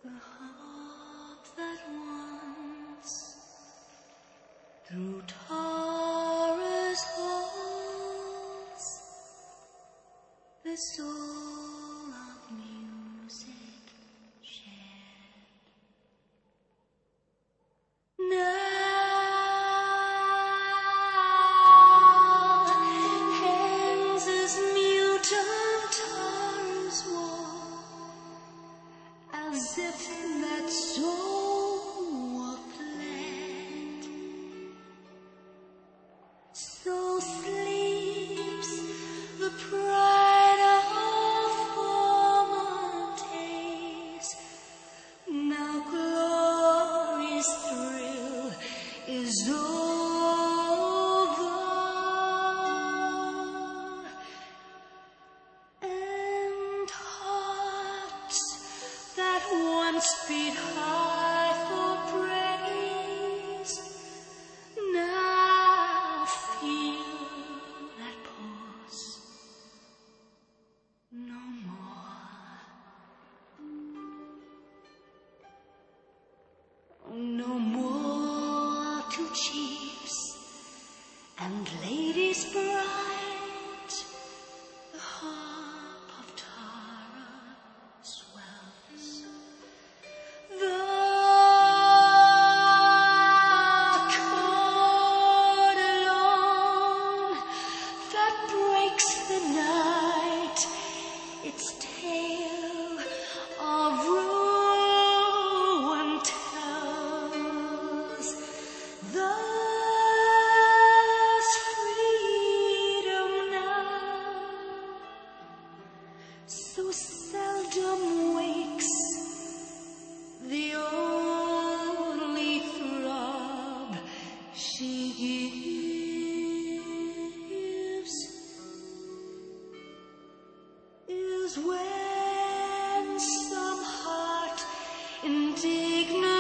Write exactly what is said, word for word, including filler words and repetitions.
The harp that once through Tara's halls the soul of music shared. Now hangs as mute on Tara's wall as if that soul were fled. So sleeps the pride of former days. Now glory's thrill is over, and hearts that once beat high for praise now feel that pulse no more. No more to chiefs and ladies bright, the harp of Tara swells. The chord alone that breaks the night, its tale of ruin tells. There's freedom now, so seldom wakes the only throb she gives is when some heart indignant